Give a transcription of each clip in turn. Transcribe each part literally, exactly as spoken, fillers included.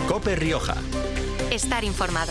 COPE Rioja. Estar informado.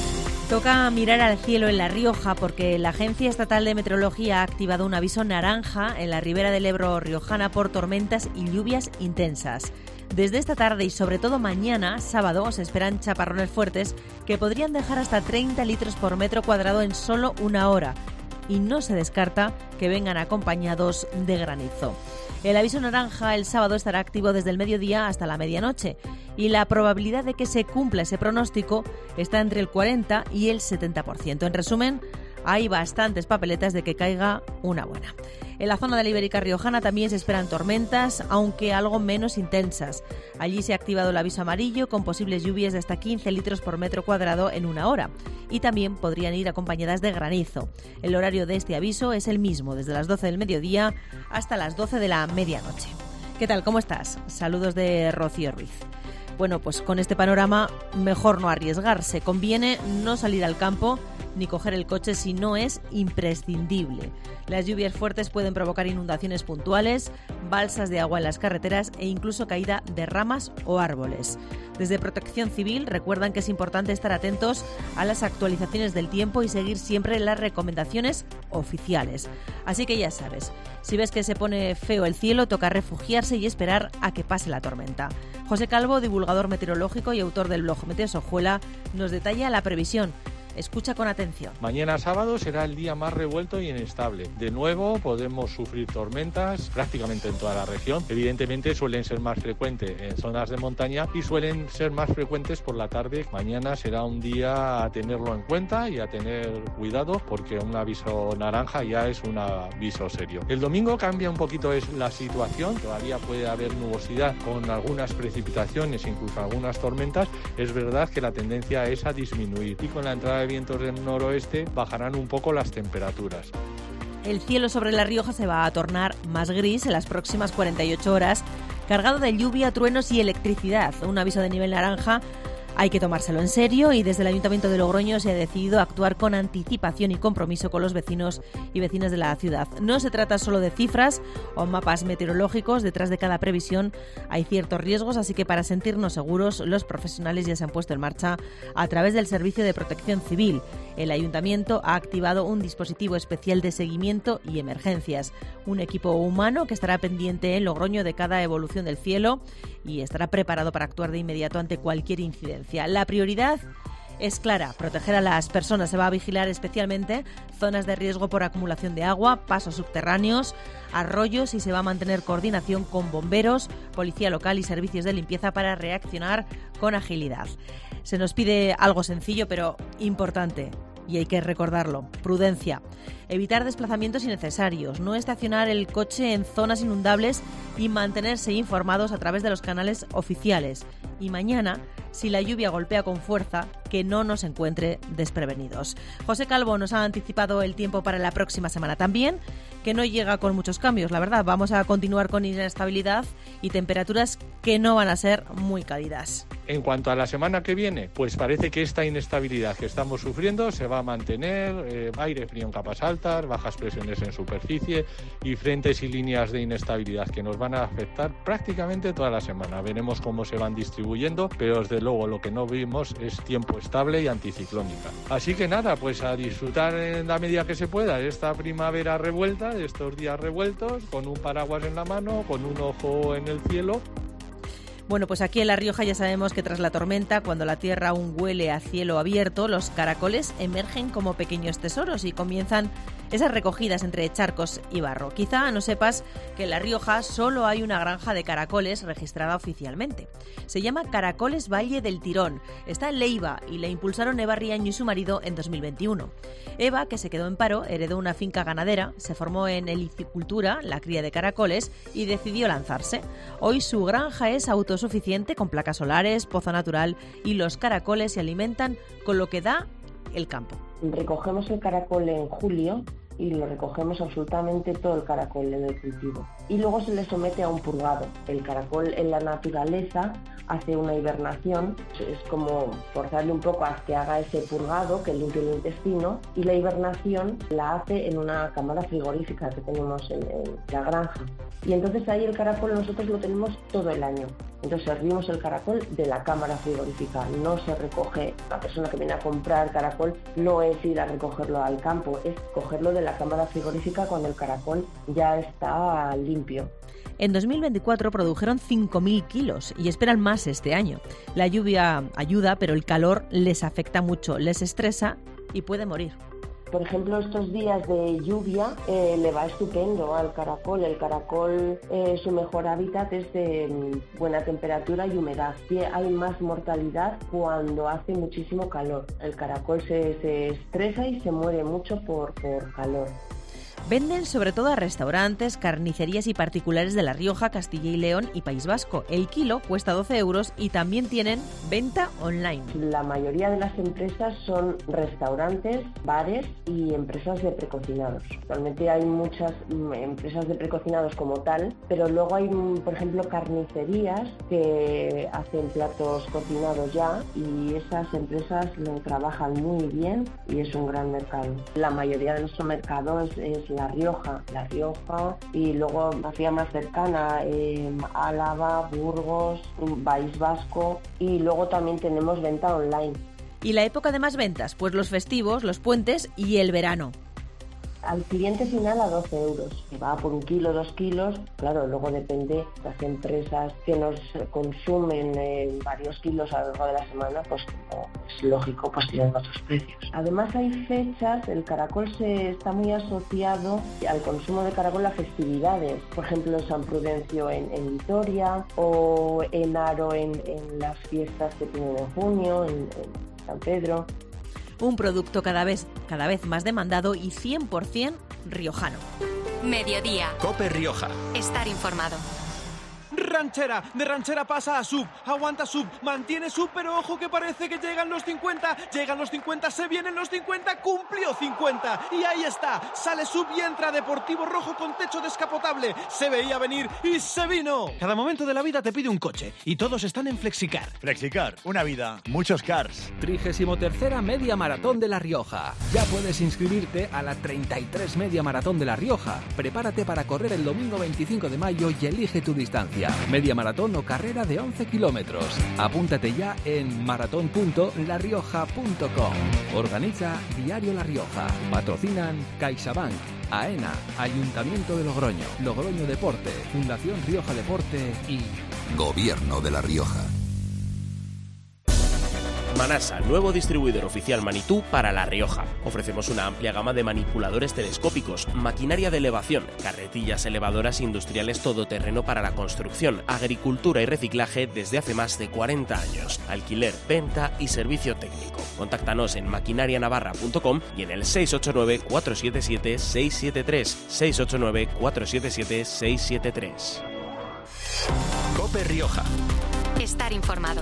Toca mirar al cielo en La Rioja porque la Agencia Estatal de Meteorología ha activado un aviso naranja en la ribera del Ebro riojana por tormentas y lluvias intensas. Desde esta tarde y sobre todo mañana, sábado, se esperan chaparrones fuertes que podrían dejar hasta treinta litros por metro cuadrado en solo una hora. Y no se descarta que vengan acompañados de granizo. El aviso naranja el sábado estará activo desde el mediodía hasta la medianoche y la probabilidad de que se cumpla ese pronóstico está entre el cuarenta y el setenta por ciento. En resumen, hay bastantes papeletas de que caiga una buena. En la zona de la Ibérica riojana también se esperan tormentas, aunque algo menos intensas. Allí se ha activado el aviso amarillo con posibles lluvias de hasta quince litros por metro cuadrado en una hora. Y también podrían ir acompañadas de granizo. El horario de este aviso es el mismo, desde las doce del mediodía hasta las doce de la medianoche. ¿Qué tal? ¿Cómo estás? Saludos de Rocío Ruiz. Bueno, pues con este panorama mejor no arriesgarse. Conviene no salir al campo ni coger el coche si no es imprescindible. Las lluvias fuertes pueden provocar inundaciones puntuales, balsas de agua en las carreteras e incluso caída de ramas o árboles. Desde Protección Civil recuerdan que es importante estar atentos a las actualizaciones del tiempo y seguir siempre las recomendaciones oficiales. Así que ya sabes, si ves que se pone feo el cielo, toca refugiarse y esperar a que pase la tormenta. José Calvo, divulgador meteorológico y autor del blog Meteosojuela, nos detalla la previsión. Escucha con atención. Mañana sábado será el día más revuelto y inestable. De nuevo podemos sufrir tormentas prácticamente en toda la región. Evidentemente suelen ser más frecuentes en zonas de montaña y suelen ser más frecuentes por la tarde. Mañana será un día a tenerlo en cuenta y a tener cuidado porque un aviso naranja ya es un aviso serio. El domingo cambia un poquito es la situación. Todavía puede haber nubosidad con algunas precipitaciones, incluso algunas tormentas. Es verdad que la tendencia es a disminuir y con la entrada de vientos del noroeste bajarán un poco las temperaturas. El cielo sobre La Rioja se va a tornar más gris en las próximas cuarenta y ocho horas, cargado de lluvia, truenos y electricidad. Un aviso de nivel naranja hay que tomárselo en serio y desde el Ayuntamiento de Logroño se ha decidido actuar con anticipación y compromiso con los vecinos y vecinas de la ciudad. No se trata solo de cifras o mapas meteorológicos, detrás de cada previsión hay ciertos riesgos, así que para sentirnos seguros los profesionales ya se han puesto en marcha a través del Servicio de Protección Civil. El Ayuntamiento ha activado un dispositivo especial de seguimiento y emergencias, un equipo humano que estará pendiente en Logroño de cada evolución del cielo y estará preparado para actuar de inmediato ante cualquier incidencia. La prioridad es clara, proteger a las personas. Se va a vigilar especialmente zonas de riesgo por acumulación de agua, pasos subterráneos, arroyos y se va a mantener coordinación con bomberos, policía local y servicios de limpieza para reaccionar con agilidad. Se nos pide algo sencillo pero importante. Y hay que recordarlo, prudencia. Evitar desplazamientos innecesarios, no estacionar el coche en zonas inundables y mantenerse informados a través de los canales oficiales. Y mañana, si la lluvia golpea con fuerza, que no nos encuentre desprevenidos. José Calvo nos ha anticipado el tiempo para la próxima semana también, que no llega con muchos cambios, la verdad. Vamos a continuar con inestabilidad y temperaturas que no van a ser muy cálidas. En cuanto a la semana que viene, pues parece que esta inestabilidad que estamos sufriendo se va a mantener, eh, aire frío en capas altas, bajas presiones en superficie y frentes y líneas de inestabilidad que nos van a afectar prácticamente toda la semana. Veremos cómo se van distribuyendo, pero desde luego lo que no vimos es tiempo estable y anticiclónica. Así que nada, pues a disfrutar en la medida que se pueda de esta primavera revuelta, de estos días revueltos, con un paraguas en la mano, con un ojo en el cielo. Bueno, pues aquí en La Rioja ya sabemos que tras la tormenta, cuando la tierra aún huele a cielo abierto, los caracoles emergen como pequeños tesoros y comienzan esas recogidas entre charcos y barro. Quizá no sepas que en La Rioja solo hay una granja de caracoles registrada oficialmente. Se llama Caracoles Valle del Tirón. Está en Leiva y la impulsaron Eva Riaño y su marido en dos mil veintiuno. Eva, que se quedó en paro, heredó una finca ganadera, se formó en helicicultura, la cría de caracoles, y decidió lanzarse. Hoy su granja es autosuficiente con placas solares, pozo natural y los caracoles se alimentan con lo que da el campo. Recogemos el caracol en julio y lo recogemos absolutamente todo el caracol en el cultivo. Y luego se le somete a un purgado. El caracol en la naturaleza hace una hibernación, es como forzarle un poco a que haga ese purgado, que limpie el intestino, y la hibernación la hace en una cámara frigorífica que tenemos en, en la granja. Y entonces ahí el caracol nosotros lo tenemos todo el año. Entonces servimos el caracol de la cámara frigorífica, no se recoge, la persona que viene a comprar caracol no es ir a recogerlo al campo, es cogerlo de la cámara frigorífica cuando el caracol ya está limpio. En dos mil veinticuatro produjeron cinco mil kilos y esperan más este año. La lluvia ayuda, pero el calor les afecta mucho, les estresa y puede morir. Por ejemplo, estos días de lluvia eh, le va estupendo al caracol. El caracol, eh, su mejor hábitat es de mm, buena temperatura y humedad. Y hay más mortalidad cuando hace muchísimo calor. El caracol se, se estresa y se muere mucho por, por calor. Venden sobre todo a restaurantes, carnicerías y particulares de La Rioja, Castilla y León y País Vasco. El kilo cuesta doce euros y también tienen venta online. La mayoría de las empresas son restaurantes, bares y empresas de precocinados. Actualmente hay muchas empresas de precocinados como tal, pero luego hay, por ejemplo, carnicerías que hacen platos cocinados ya y esas empresas lo trabajan muy bien y es un gran mercado. La mayoría de nuestro mercado es, es La Rioja, La Rioja y luego una ciudad más cercana, eh, Álava, Burgos, País Vasco y luego también tenemos venta online. ¿Y la época de más ventas? Pues los festivos, los puentes y el verano. Al cliente final a doce euros, que va por un kilo, dos kilos, claro, luego depende de las empresas que nos consumen eh, varios kilos a lo largo de la semana, pues como es lógico, pues tienen otros precios. Además hay fechas, el caracol se está muy asociado al consumo de caracol a festividades, por ejemplo San Prudencio en, en Vitoria o en Aro en, en las fiestas que tienen en junio, en, en San Pedro. Un producto cada vez, cada vez más demandado y cien por ciento riojano. Mediodía. COPE Rioja. Estar informado. Ranchera, de ranchera pasa a sub, aguanta sub, mantiene sub, pero ojo que parece que llegan los cincuenta, llegan los cincuenta, se vienen los cincuenta, cumplió cincuenta, y ahí está, sale sub y entra Deportivo Rojo con techo descapotable, se veía venir y se vino. Cada momento de la vida te pide un coche, y todos están en Flexicar. Flexicar, una vida, muchos cars. trigésimo tercera Media Maratón de La Rioja. Ya puedes inscribirte a la treinta y tres Media Maratón de La Rioja. Prepárate para correr el domingo veinticinco de mayo y elige tu distancia. Media maratón o carrera de once kilómetros. Apúntate ya en maratón punto la rioja punto com. Organiza Diario La Rioja. Patrocinan CaixaBank, AENA, Ayuntamiento de Logroño, Logroño Deporte, Fundación Rioja Deporte y Gobierno de La Rioja. Manasa, nuevo distribuidor oficial Manitú para La Rioja. Ofrecemos una amplia gama de manipuladores telescópicos, maquinaria de elevación, carretillas elevadoras industriales todoterreno para la construcción, agricultura y reciclaje desde hace más de cuarenta años. Alquiler, venta y servicio técnico. Contáctanos en maquinarianavarra punto com y en el seis ocho nueve, cuatro siete siete, seis siete tres, seis ocho nueve, cuatro siete siete, seis siete tres. COPE Rioja. Estar informado.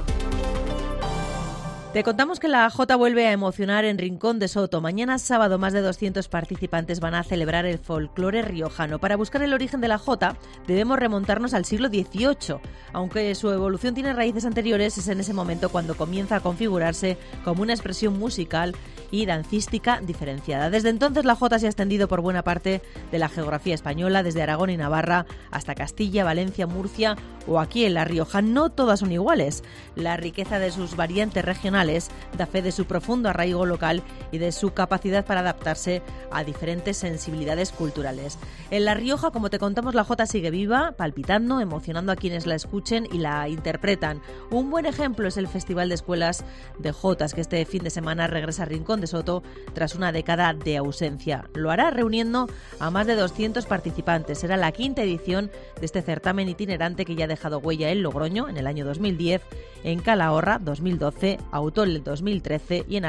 Te contamos que la Jota vuelve a emocionar en Rincón de Soto. Mañana sábado más de doscientos participantes van a celebrar el folclore riojano. Para buscar el origen de la Jota debemos remontarnos al siglo dieciocho. Aunque su evolución tiene raíces anteriores, es en ese momento cuando comienza a configurarse como una expresión musical y dancística diferenciada. Desde entonces la Jota se ha extendido por buena parte de la geografía española, desde Aragón y Navarra hasta Castilla, Valencia, Murcia o aquí en La Rioja. No todas son iguales. La riqueza de sus variantes regionales da fe de su profundo arraigo local y de su capacidad para adaptarse a diferentes sensibilidades culturales. En La Rioja, como te contamos, la Jota sigue viva, palpitando, emocionando a quienes la escuchen y la interpretan. Un buen ejemplo es el Festival de Escuelas de Jotas, que este fin de semana regresa a Rincón de Soto tras una década de ausencia. Lo hará reuniendo a más de doscientos participantes. Será la quinta edición de este certamen itinerante que ya ha dejado huella en Logroño en el año dos mil diez, en Calahorra dos mil doce, Autol en dos mil trece y en